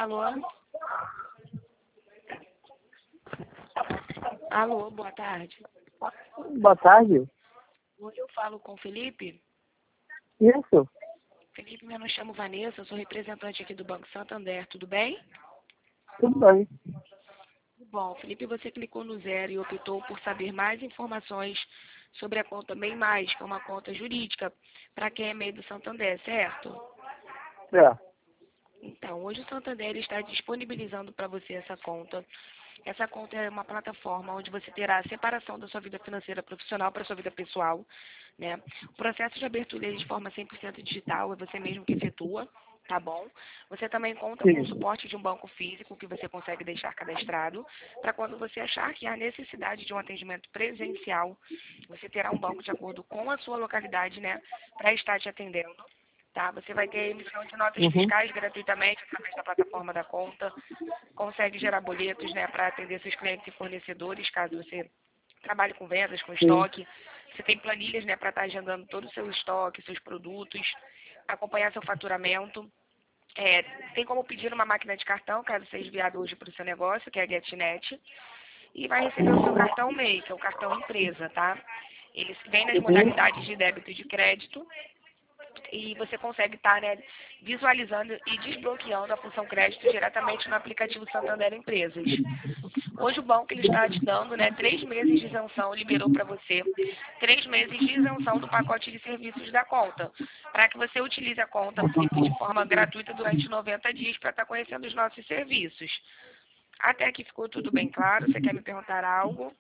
Alô? Alô, boa tarde. Boa tarde. Hoje eu falo com o Felipe. Isso, Felipe, eu me chamo Vanessa, eu sou representante aqui do Banco Santander, tudo bem? tudo bem. Bom, Felipe, você clicou no 0 e optou por saber mais informações sobre a conta Bem Mais, que é uma conta jurídica para quem é meio do Santander, certo? É. Então, hoje o Santander está disponibilizando para você essa conta. Essa conta é uma plataforma onde você terá a separação da sua vida financeira profissional para a sua vida pessoal, né? O processo de abertura é de forma 100% digital, é você mesmo que efetua, tá bom? Você também conta com o Sim. suporte de um banco físico que você consegue deixar cadastrado, para quando você achar que há necessidade de um atendimento presencial, você terá um banco de acordo com a sua localidade, né, para estar te atendendo. Tá? Você vai ter emissão de notas Uhum. fiscais gratuitamente através da plataforma da conta, consegue gerar boletos, né, para atender seus clientes e fornecedores, caso você trabalhe com vendas, com Sim. estoque. Você tem planilhas, né, para estar agendando todo o seu estoque, seus produtos, acompanhar seu faturamento. Tem como pedir uma máquina de cartão, caso seja enviado hoje para o seu negócio, que é a GetNet, e vai receber o seu cartão MEI, que é o cartão empresa, tá? Ele vem nas Uhum. modalidades de débito e de crédito, e você consegue estar, né, visualizando e desbloqueando a função crédito diretamente no aplicativo Santander Empresas. Hoje o banco ele está te dando, né, 3 meses de isenção, liberou para você 3 meses de isenção do pacote de serviços da conta, para que você utilize a conta, Felipe, de forma gratuita durante 90 dias para estar conhecendo os nossos serviços. Até aqui ficou tudo bem claro? Você quer me perguntar algo?